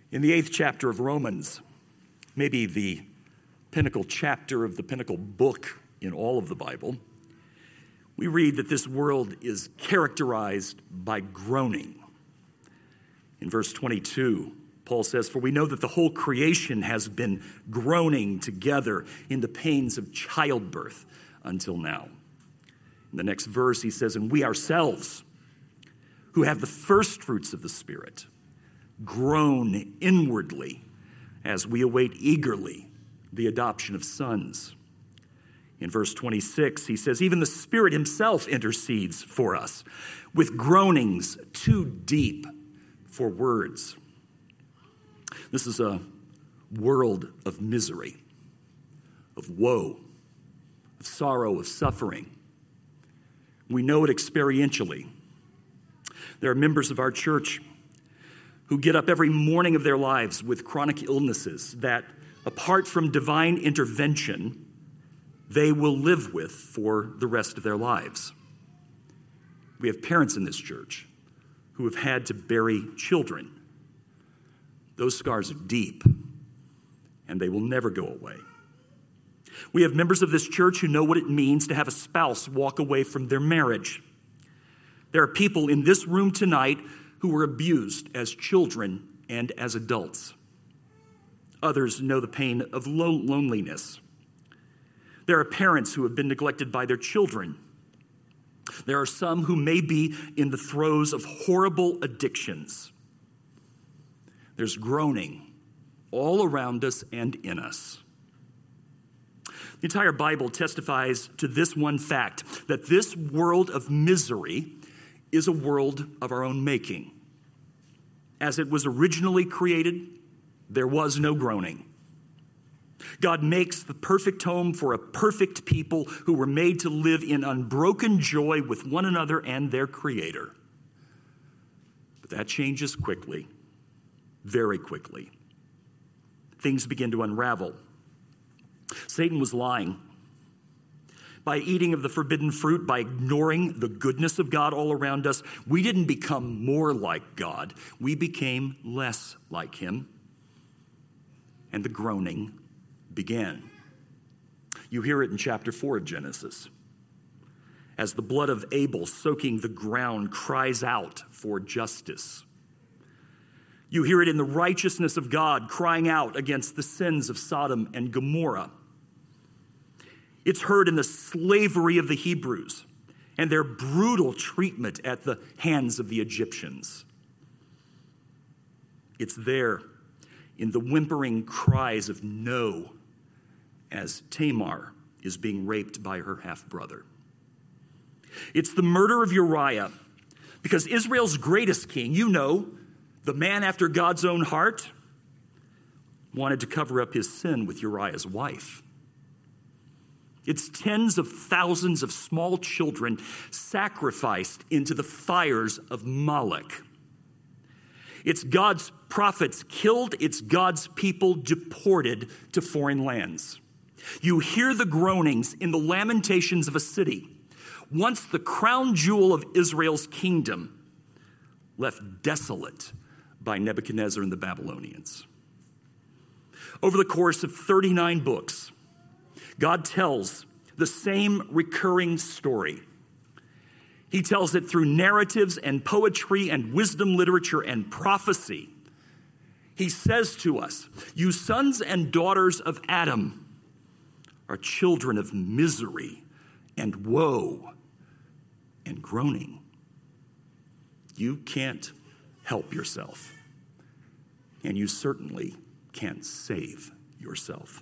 In the 8th chapter of Romans, maybe the pinnacle chapter of the pinnacle book in all of the Bible, we read that this world is characterized by groaning. In verse 22, Paul says, "For we know that the whole creation has been groaning together in the pains of childbirth until now." In the next verse, he says, "And we ourselves, who have the first fruits of the Spirit, groan inwardly as we await eagerly the adoption of sons." In verse 26, he says, "Even the Spirit himself intercedes for us with groanings too deep for words." This is a world of misery, of woe, of sorrow, of suffering. We know it experientially. There are members of our church who get up every morning of their lives with chronic illnesses that, apart from divine intervention, they will live with for the rest of their lives. We have parents in this church who have had to bury children. Those scars are deep, and they will never go away. We have members of this church who know what it means to have a spouse walk away from their marriage. There are people in this room tonight who were abused as children and as adults. Others know the pain of loneliness. There are parents who have been neglected by their children. There are some who may be in the throes of horrible addictions. There's groaning all around us and in us. The entire Bible testifies to this one fact, that this world of misery is a world of our own making. As it was originally created, there was no groaning. God makes the perfect home for a perfect people who were made to live in unbroken joy with one another and their Creator. But that changes quickly, very quickly. Things begin to unravel. Satan was lying. By eating of the forbidden fruit, by ignoring the goodness of God all around us, we didn't become more like God. We became less like him. And the groaning began. You hear it in chapter 4 of Genesis. As the blood of Abel soaking the ground cries out for justice. You hear it in the righteousness of God crying out against the sins of Sodom and Gomorrah. It's heard in the slavery of the Hebrews and their brutal treatment at the hands of the Egyptians. It's there in the whimpering cries of no as Tamar is being raped by her half-brother. It's the murder of Uriah because Israel's greatest king, the man after God's own heart, wanted to cover up his sin with Uriah's wife. It's tens of thousands of small children sacrificed into the fires of Moloch. It's God's prophets killed. It's God's people deported to foreign lands. You hear the groanings in the lamentations of a city, once the crown jewel of Israel's kingdom, left desolate by Nebuchadnezzar and the Babylonians. Over the course of 39 books, God tells the same recurring story. He tells it through narratives and poetry and wisdom literature and prophecy. He says to us, "You sons and daughters of Adam are children of misery and woe and groaning." You can't help yourself, and you certainly can't save yourself.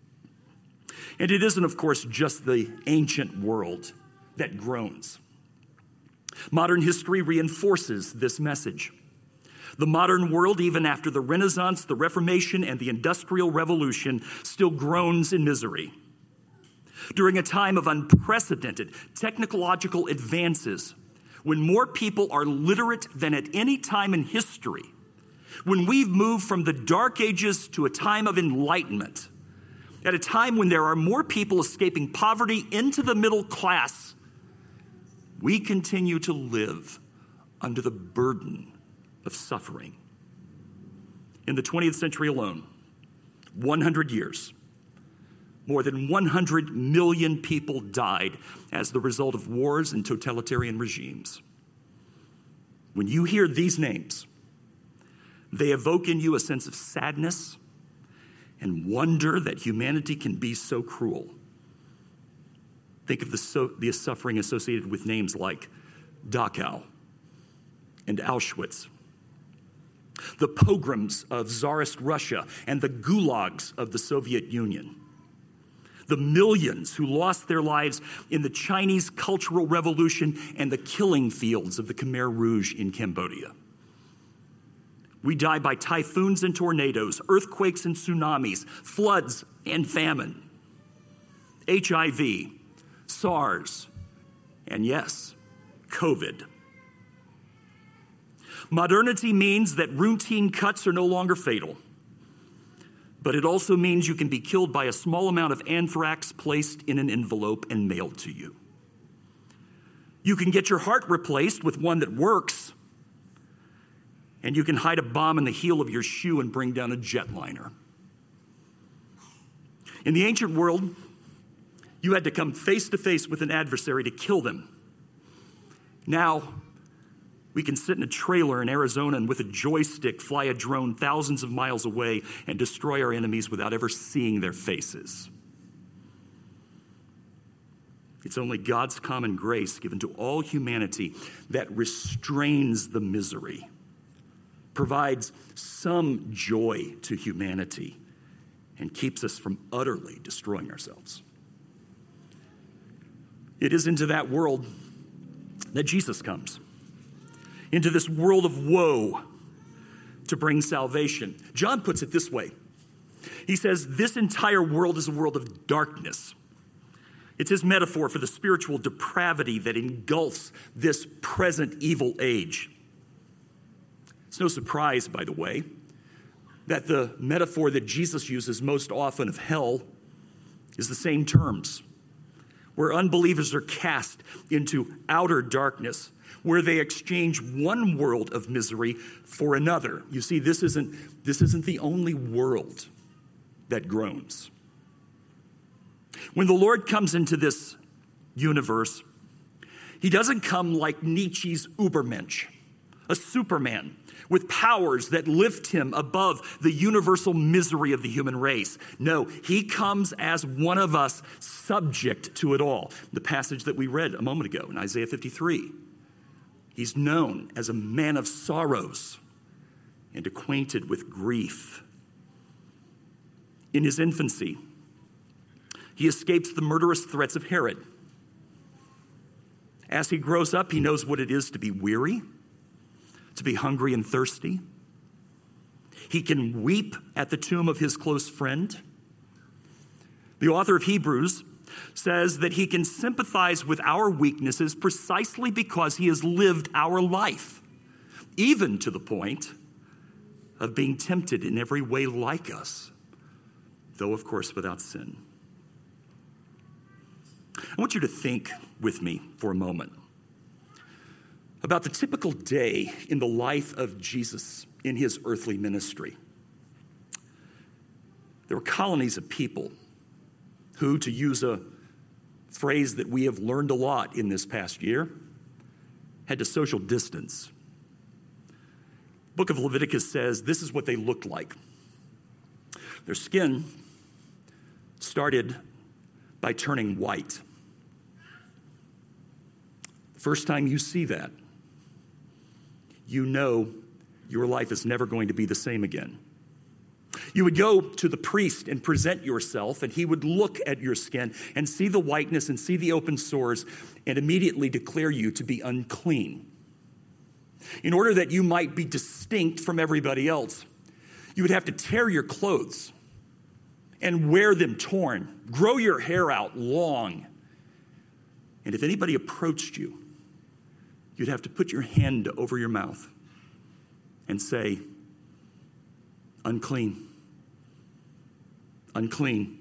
And it isn't, of course, just the ancient world that groans. Modern history reinforces this message. The modern world, even after the Renaissance, the Reformation, and the Industrial Revolution, still groans in misery. During a time of unprecedented technological advances, when more people are literate than at any time in history, when we've moved from the Dark Ages to a time of enlightenment, at a time when there are more people escaping poverty into the middle class, we continue to live under the burden of suffering. In the 20th century alone, 100 years, more than 100 million people died as the result of wars and totalitarian regimes. When you hear these names, they evoke in you a sense of sadness and wonder that humanity can be so cruel. Think of the suffering associated with names like Dachau and Auschwitz, the pogroms of Tsarist Russia and the gulags of the Soviet Union, the millions who lost their lives in the Chinese Cultural Revolution and the killing fields of the Khmer Rouge in Cambodia. We die by typhoons and tornadoes, earthquakes and tsunamis, floods and famine, HIV, SARS, and yes, COVID. Modernity means that routine cuts are no longer fatal, but it also means you can be killed by a small amount of anthrax placed in an envelope and mailed to you. You can get your heart replaced with one that works, and you can hide a bomb in the heel of your shoe and bring down a jetliner. In the ancient world, you had to come face to face with an adversary to kill them. Now, we can sit in a trailer in Arizona and with a joystick fly a drone thousands of miles away and destroy our enemies without ever seeing their faces. It's only God's common grace given to all humanity that restrains the misery, provides some joy to humanity, and keeps us from utterly destroying ourselves. It is into that world that Jesus comes, into this world of woe to bring salvation. John puts it this way. He says, this entire world is a world of darkness. It's his metaphor for the spiritual depravity that engulfs this present evil age. It's no surprise, by the way, that the metaphor that Jesus uses most often of hell is the same terms, where unbelievers are cast into outer darkness, where they exchange one world of misery for another. You see, this isn't the only world that groans. When the Lord comes into this universe, he doesn't come like Nietzsche's Übermensch, a Superman with powers that lift him above the universal misery of the human race. No, he comes as one of us, subject to it all. The passage that we read a moment ago in Isaiah 53. He's known as a man of sorrows and acquainted with grief. In his infancy, he escapes the murderous threats of Herod. As he grows up, he knows what it is to be weary, to be hungry and thirsty. He can weep at the tomb of his close friend. The author of Hebrews says that he can sympathize with our weaknesses precisely because he has lived our life, even to the point of being tempted in every way like us, though, of course, without sin. I want you to think with me for a moment about the typical day in the life of Jesus in his earthly ministry. There were colonies of people who, to use a phrase that we have learned a lot in this past year, had to social distance. The book of Leviticus says this is what they looked like. Their skin started by turning white. The first time you see that, you know your life is never going to be the same again. You would go to the priest and present yourself, and he would look at your skin and see the whiteness and see the open sores and immediately declare you to be unclean. In order that you might be distinct from everybody else, you would have to tear your clothes and wear them torn, grow your hair out long. And if anybody approached you, you'd have to put your hand over your mouth and say, unclean, unclean.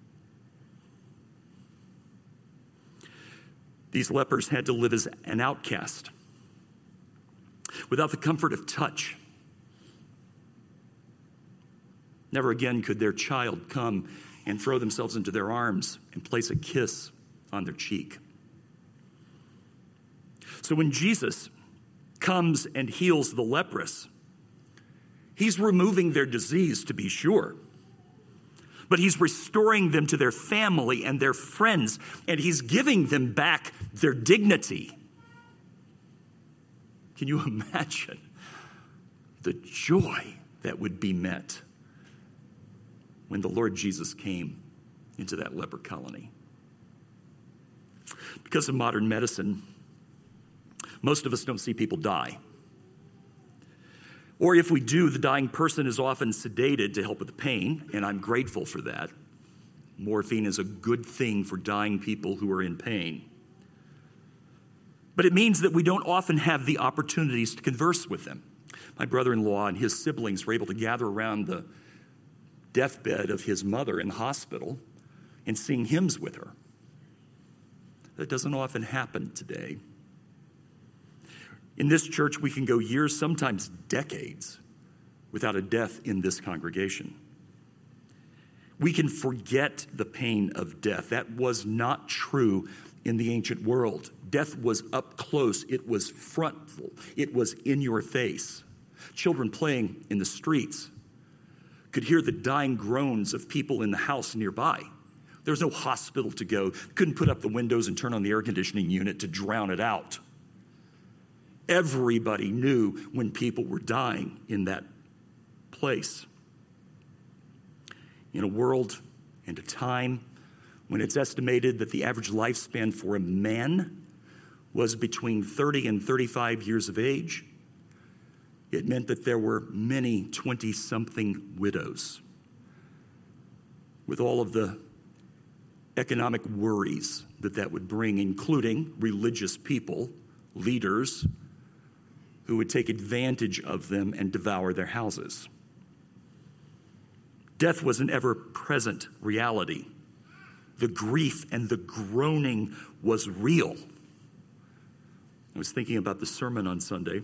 These lepers had to live as an outcast, without the comfort of touch, Never again could their child come and throw themselves into their arms and place a kiss on their cheek. So when Jesus comes and heals the leprous, he's removing their disease, to be sure, but he's restoring them to their family and their friends, and he's giving them back their dignity. Can you imagine the joy that would be met when the Lord Jesus came into that leper colony? Because of modern medicine, most of us don't see people die. Or if we do, the dying person is often sedated to help with the pain, and I'm grateful for that. Morphine is a good thing for dying people who are in pain. But it means that we don't often have the opportunities to converse with them. My brother-in-law and his siblings were able to gather around the deathbed of his mother in the hospital and sing hymns with her. That doesn't often happen today. In this church, we can go years, sometimes decades, without a death in this congregation. We can forget the pain of death. That was not true in the ancient world. Death was up close. It was frontal. It was in your face. Children playing in the streets could hear the dying groans of people in the house nearby. There was no hospital to go. Couldn't put up the windows and turn on the air conditioning unit to drown it out. Everybody knew when people were dying in that place. In a world and a time when it's estimated that the average lifespan for a man was between 30 and 35 years of age, it meant that there were many 20-something widows with all of the economic worries that would bring, including religious people, leaders, who would take advantage of them and devour their houses. Death was an ever-present reality. The grief and the groaning was real. I was thinking about the sermon on Sunday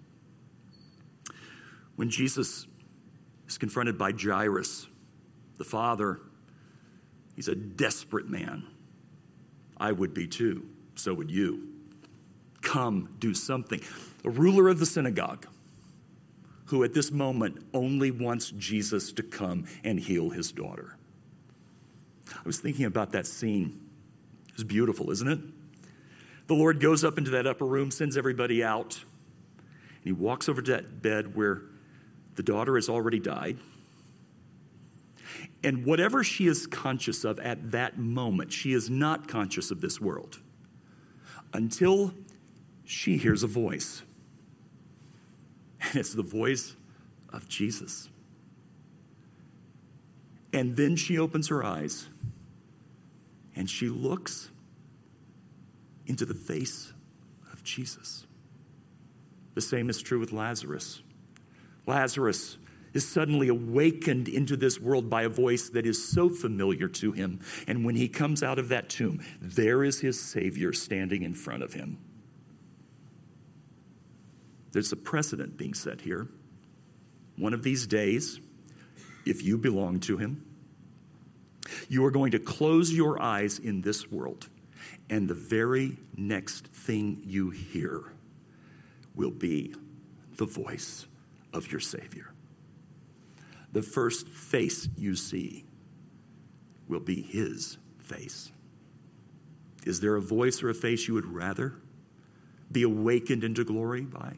when Jesus is confronted by Jairus, the father. He's a desperate man. I would be too. So would you. Come, do something. A ruler of the synagogue who at this moment only wants Jesus to come and heal his daughter. I was thinking about that scene. It's beautiful, isn't it? The Lord goes up into that upper room, sends everybody out, and he walks over to that bed where the daughter has already died. And whatever she is conscious of at that moment, she is not conscious of this world until she hears a voice. And it's the voice of Jesus. And then she opens her eyes and she looks into the face of Jesus. The same is true with Lazarus. Lazarus is suddenly awakened into this world by a voice that is so familiar to him. And when he comes out of that tomb, there is his Savior standing in front of him. There's a precedent being set here. One of these days, if you belong to him, you are going to close your eyes in this world, and the very next thing you hear will be the voice of your Savior. The first face you see will be his face. Is there a voice or a face you would rather be awakened into glory by?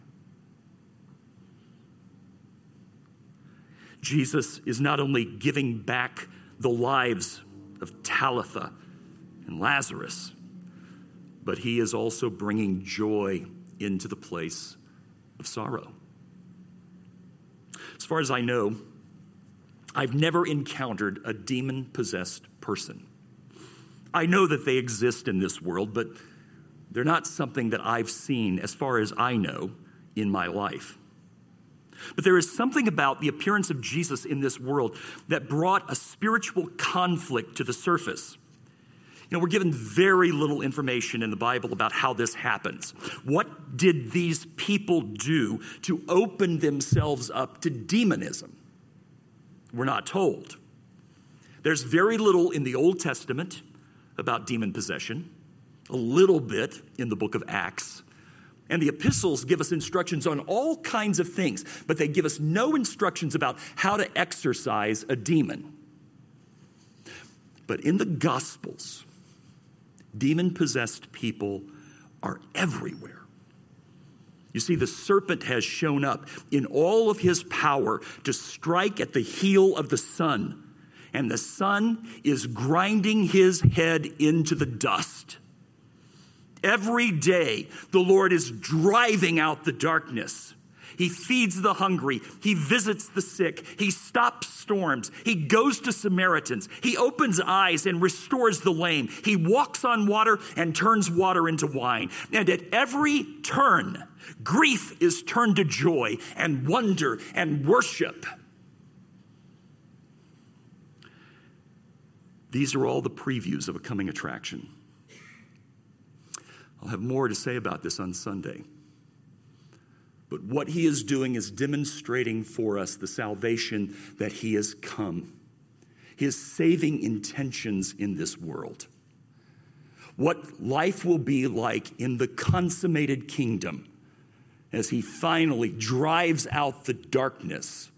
Jesus is not only giving back the lives of Talitha and Lazarus, but he is also bringing joy into the place of sorrow. As far as I know, I've never encountered a demon-possessed person. I know that they exist in this world, but they're not something that I've seen, as far as I know, in my life. But there is something about the appearance of Jesus in this world that brought a spiritual conflict to the surface. You know, we're given very little information in the Bible about how this happens. What did these people do to open themselves up to demonism? We're not told. There's very little in the Old Testament about demon possession, a little bit in the book of Acts. And the epistles give us instructions on all kinds of things, but they give us no instructions about how to exorcise a demon. But in the Gospels, demon-possessed people are everywhere. You see, the serpent has shown up in all of his power to strike at the heel of the sun, and the sun is grinding his head into the dust. Every day, the Lord is driving out the darkness. He feeds the hungry. He visits the sick. He stops storms. He goes to Samaritans. He opens eyes and restores the lame. He walks on water and turns water into wine. And at every turn, grief is turned to joy and wonder and worship. These are all the previews of a coming attraction. I'll have more to say about this on Sunday. But what he is doing is demonstrating for us the salvation that he has come. His saving intentions in this world. What life will be like in the consummated kingdom as he finally drives out the darkness.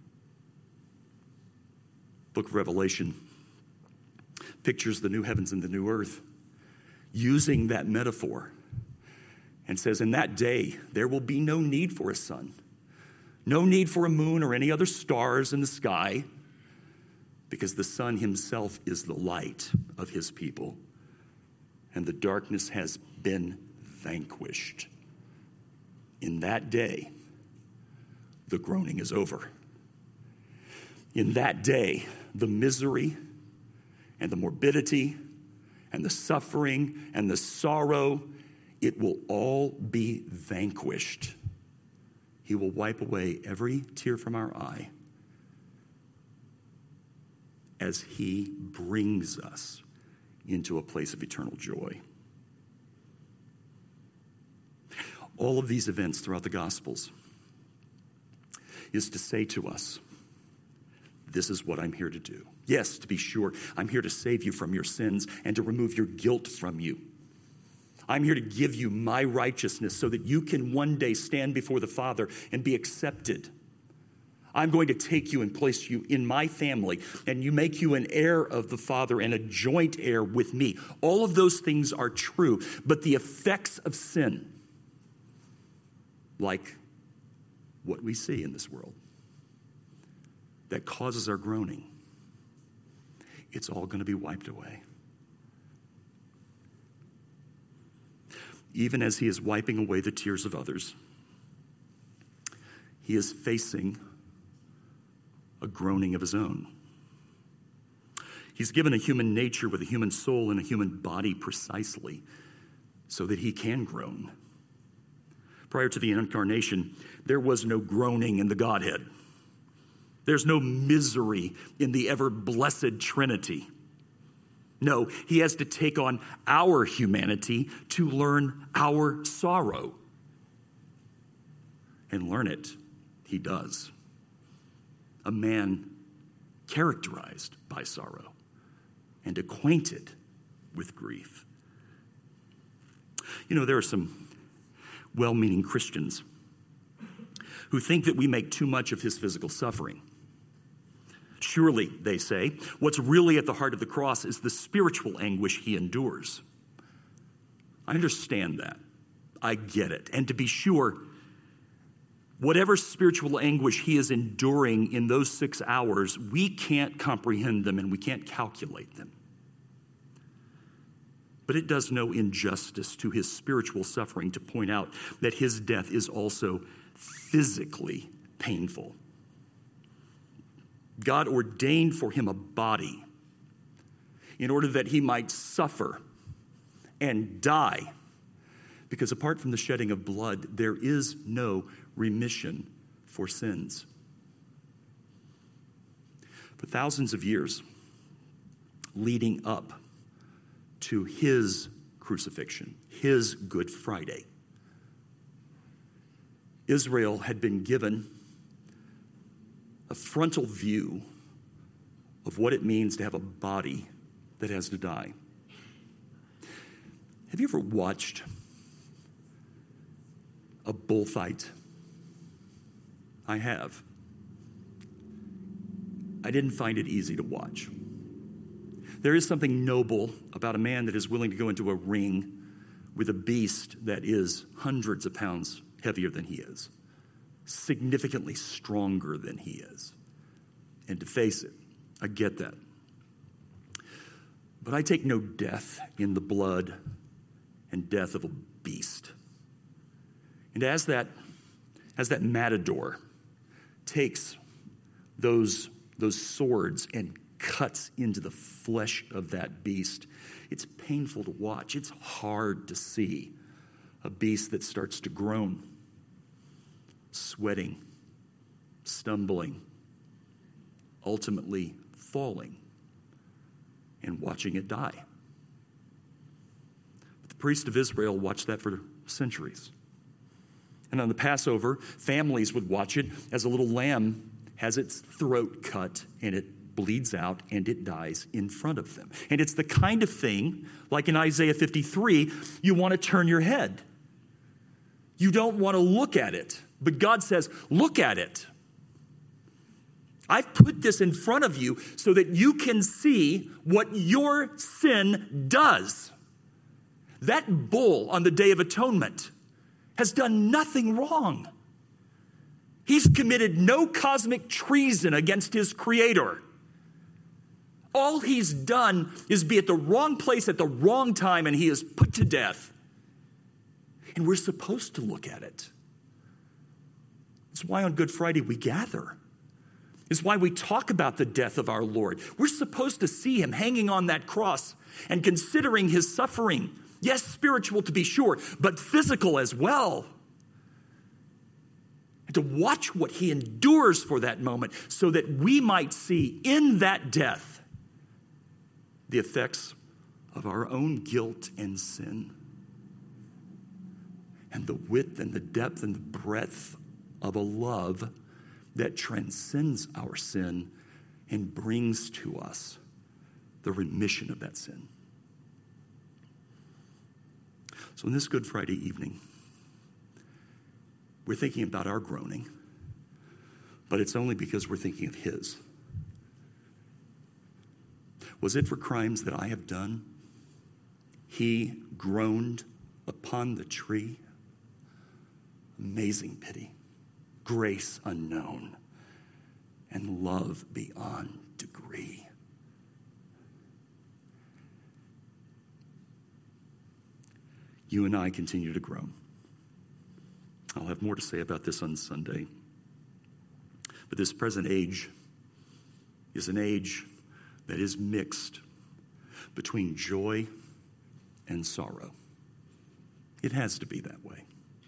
Book of Revelation pictures the new heavens and the new earth, using that metaphor, and says, in that day, there will be no need for a sun, no need for a moon or any other stars in the sky, because the Son himself is the light of his people, and the darkness has been vanquished. In that day, the groaning is over. In that day, the misery and the morbidity and the suffering and the sorrow, it will all be vanquished. He will wipe away every tear from our eye as he brings us into a place of eternal joy. All of these events throughout the Gospels is to say to us, this is what I'm here to do. Yes, to be sure, I'm here to save you from your sins and to remove your guilt from you. I'm here to give you my righteousness so that you can one day stand before the Father and be accepted. I'm going to take you and place you in my family, and you make you an heir of the Father and a joint heir with me. All of those things are true, but the effects of sin, like what we see in this world, that causes our groaning, it's all going to be wiped away. Even as he is wiping away the tears of others, he is facing a groaning of his own. He's given a human nature with a human soul and a human body precisely so that he can groan. Prior to the incarnation, there was no groaning in the Godhead. There's no misery in the ever-blessed Trinity. No, he has to take on our humanity to learn our sorrow. And learn it, he does. A man characterized by sorrow and acquainted with grief. You know, there are some well-meaning Christians who think that we make too much of his physical suffering. Surely, they say, what's really at the heart of the cross is the spiritual anguish he endures. I understand that. I get it. And to be sure, whatever spiritual anguish he is enduring in those 6 hours, we can't comprehend them and we can't calculate them. But it does no injustice to his spiritual suffering to point out that his death is also physically painful. God ordained for him a body in order that he might suffer and die, because apart from the shedding of blood, there is no remission for sins. For thousands of years leading up to his crucifixion, his Good Friday, Israel had been given a frontal view of what it means to have a body that has to die. Have you ever watched a bullfight? I have. I didn't find it easy to watch. There is something noble about a man that is willing to go into a ring with a beast that is hundreds of pounds heavier than he is, significantly stronger than he is. And to face it, I get that. But I take no death in the blood and death of a beast. And as that matador takes those swords and cuts into the flesh of that beast, it's painful to watch. It's hard to see a beast that starts to groan, sweating, stumbling, ultimately falling, and watching it die. But the priests of Israel watched that for centuries. And on the Passover, families would watch it as a little lamb has its throat cut and it bleeds out and it dies in front of them. And it's the kind of thing, like in Isaiah 53, you want to turn your head. You don't want to look at it. But God says, look at it. I've put this in front of you so that you can see what your sin does. That bull on the Day of Atonement has done nothing wrong. He's committed no cosmic treason against his Creator. All he's done is be at the wrong place at the wrong time, and he is put to death. And we're supposed to look at it. It's why on Good Friday we gather. It's why we talk about the death of our Lord. We're supposed to see him hanging on that cross and considering his suffering. Yes, spiritual to be sure, but physical as well. And to watch what he endures for that moment so that we might see in that death the effects of our own guilt and sin, and the width and the depth and the breadth of a love that transcends our sin and brings to us the remission of that sin. So on this Good Friday evening, we're thinking about our groaning, but it's only because we're thinking of his. Was it for crimes that I have done? He groaned upon the tree. Amazing pity, grace unknown, and love beyond degree. You and I continue to groan. I'll have more to say about this on Sunday. But this present age is an age that is mixed between joy and sorrow. It has to be that way.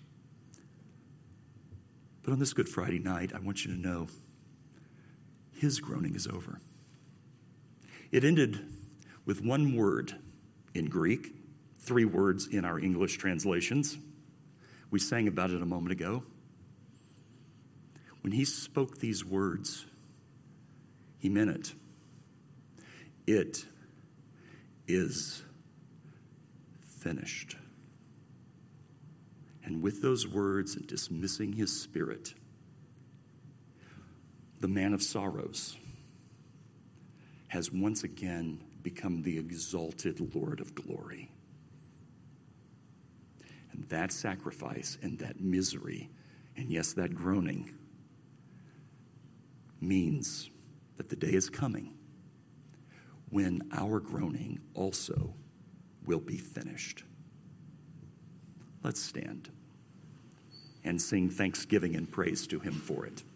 But on this Good Friday night, I want you to know his groaning is over. It ended with one word in Greek, 3 words in our English translations. We sang about it a moment ago. When he spoke these words, he meant it. It is finished. And with those words and dismissing his spirit, the man of sorrows has once again become the exalted Lord of glory. And that sacrifice and that misery, and yes, that groaning, means that the day is coming when our groaning also will be finished. Let's stand and sing thanksgiving and praise to him for it.